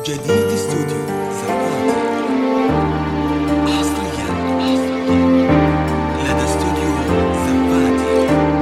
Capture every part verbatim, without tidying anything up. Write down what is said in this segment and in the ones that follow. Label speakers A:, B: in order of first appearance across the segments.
A: جديد استوديو زبادي حصريا لدى استوديو زبادي.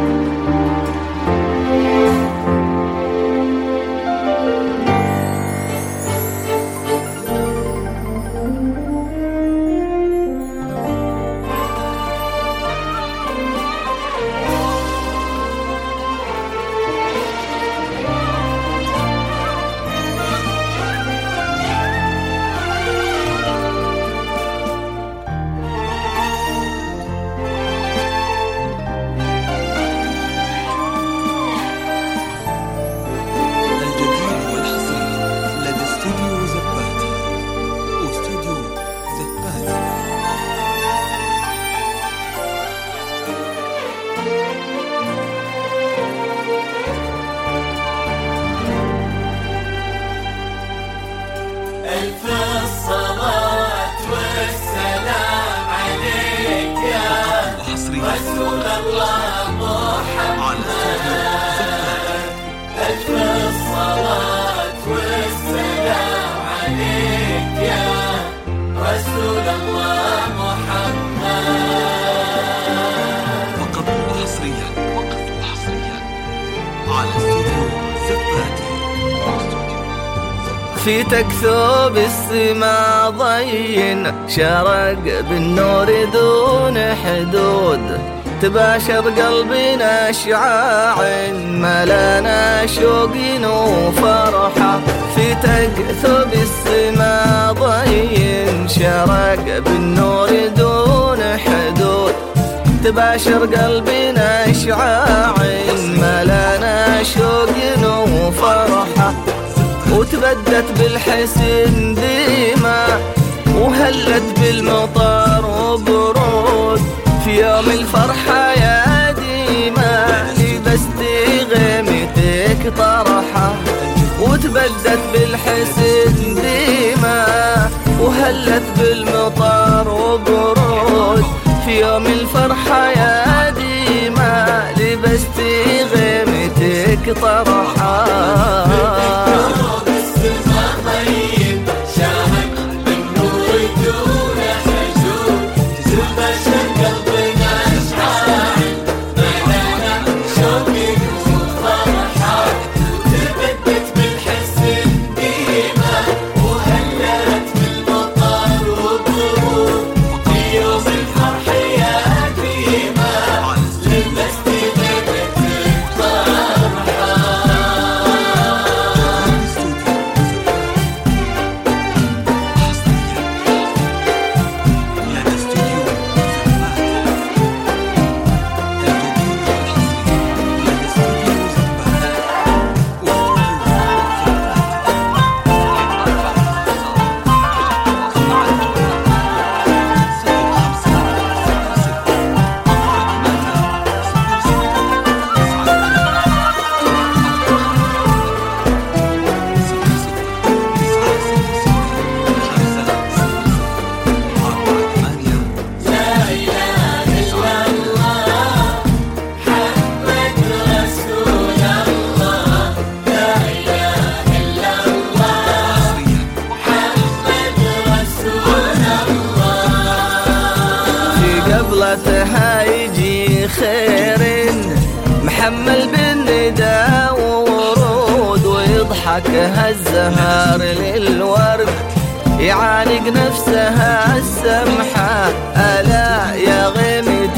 B: ألف الصلاة والسلام عليك يا رسول الله محمد. ألف الصلاة والسلام عليك يا رسول الله محمد.
A: فقط وحصريا فقط وحصريا على استوديو زبادي.
C: فيتك ثوب السما ضين شرق بالنور دون حدود، تباشر قلبنا اشعاع ملانا شوق وفرحة. فيتك ثوب السما ضين شرق بالنور دون حدود، تباشر قلبنا اشعاع ملانا شوق وفرحة. وتبدت بالحسن ديما وهلت بالمطر وبرود، في يوم الفرحة يا ديما لبست غيمتك طرحة. وتبدت بالحسن ديما وهلت بالمطر وبرود، في يوم الفرحة يا ديما لبست غيمتك طرحة. قبلتها يجي خير محمل بالندى وورود، ويضحكها الزهر للورد يعانق نفسها السمحة. ألا يا غيمة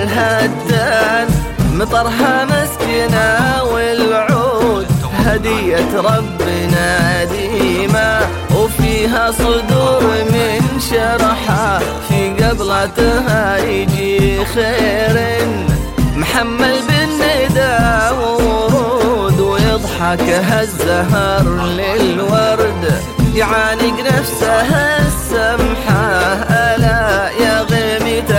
C: الهتان مطرها مسكنة والعود، هدية ربنا ديما وفيها صدور من شرحة. في قبلتها يجي خير محمل بالندى وورود، ويضحكها الزهر للورد يعانق نفسها السمحة. ألا يا غيمة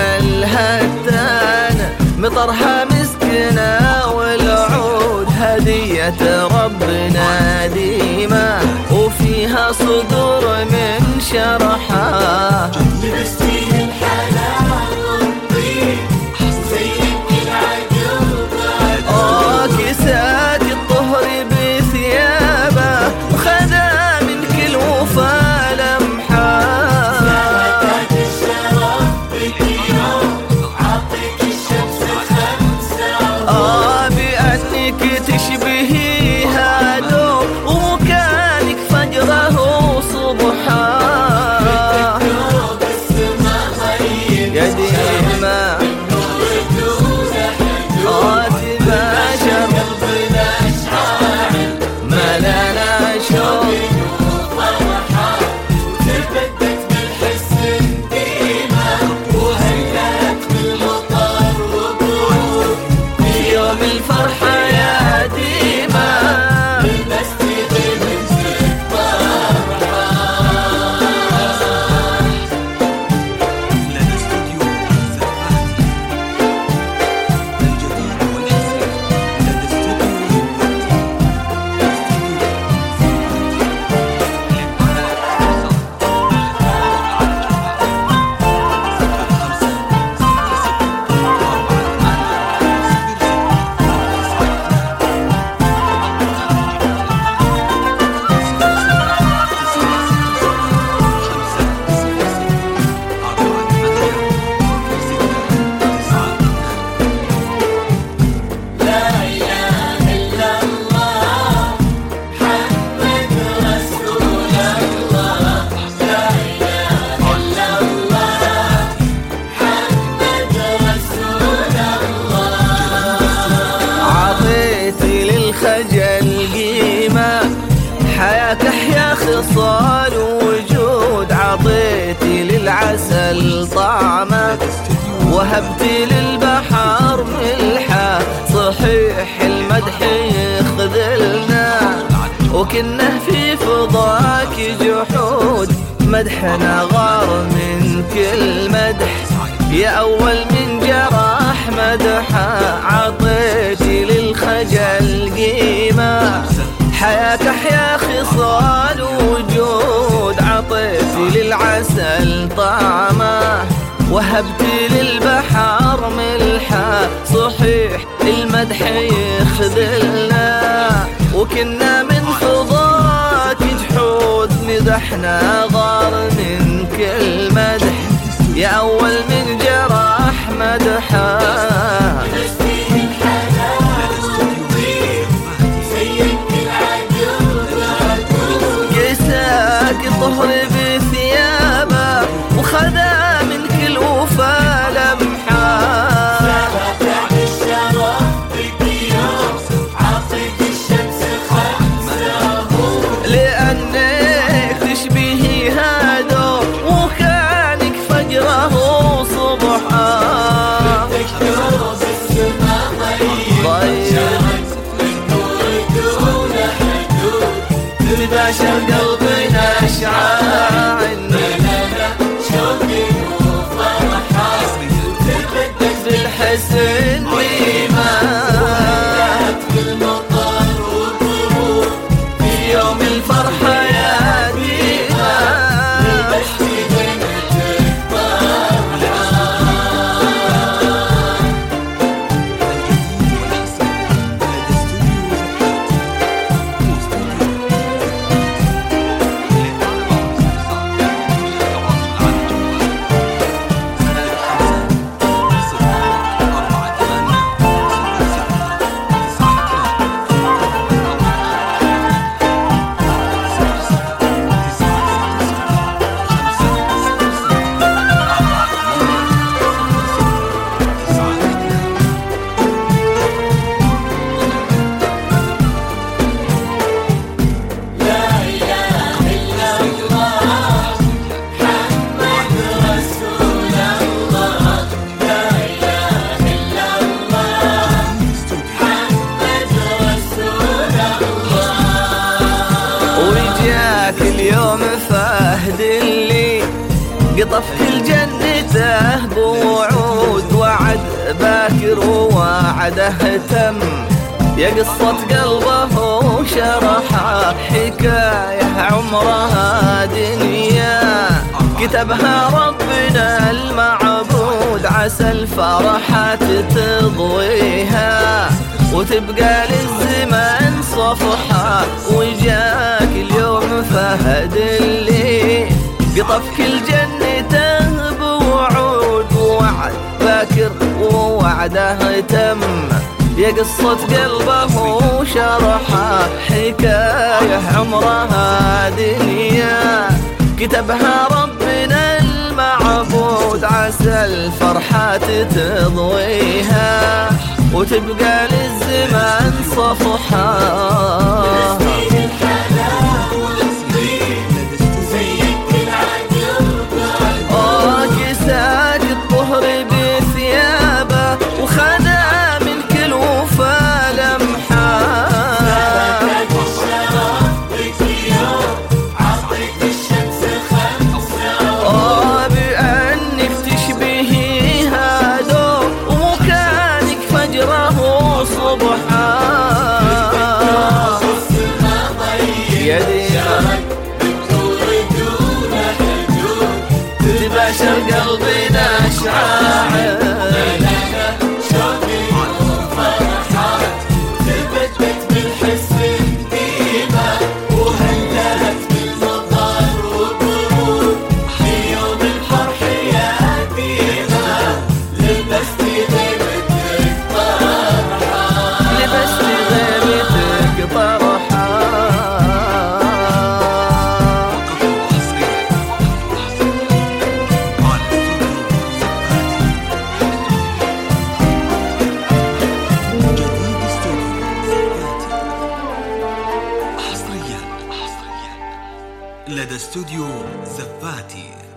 C: الهتان مطرها مسكنة والعود، هدية ربنا ديما وفيها صدور من شرحة.
B: لبستي الحلال والطيب زيك العقل
C: آه كسات الطهر بثيابه وخذا من كل وفاق حياك احيا خصال وجود، عطيتي للعسل طعمه وهبتي للبحر ملحه. صحيح المدح يخذلنا وكنا في فضاك جحود، مدحنا غار من كل مدح، يا أول من جرح مدحه. عطيتي للخجل قيمة، حياك احيا خصال وجود، عطيتي للعسل طعمه وهبتي للبحر ملحه. صحيح المدح يخذلنا وكنا من فضاك جحود، مدحنا غار من كل مدح، يا أول من جرح مدحه. كساك الطهر بثيابه وخذا من كل وفا لمحه. لأنك تشبهي هذا وكانك فجره وصبحه. تباشر قلبنا اشعاع بالحسن وإيمان، في يوم الفرحة يا ديما. اليوم فهد اللي قطف كل جنته بوعود، وعد باكر ووعده تم، يا قصة قلبه وشرحه. حكاية عمرها دنيا كتبها ربنا المعبود، عسى الفرحات تضويها وتبقى للزمان صفحة. وجاك اليوم فهد اللي قطف كل جنته بوعود، ووعد باكر ووعده تم، يا قصة قلبه وشرحه. حكاية عمرها دنيا كتبها ربنا المعبود، عسى الفرحات تضويها وتبقى للزمان صفحة. كساك الطهر بثيابه وخذا من كل وفا لمحه. بأنك تشبهي هذا ومكانك فجره وصبحه. يا ديما تباشر قلبنا اشعاع
A: لدى استوديو زفاتي.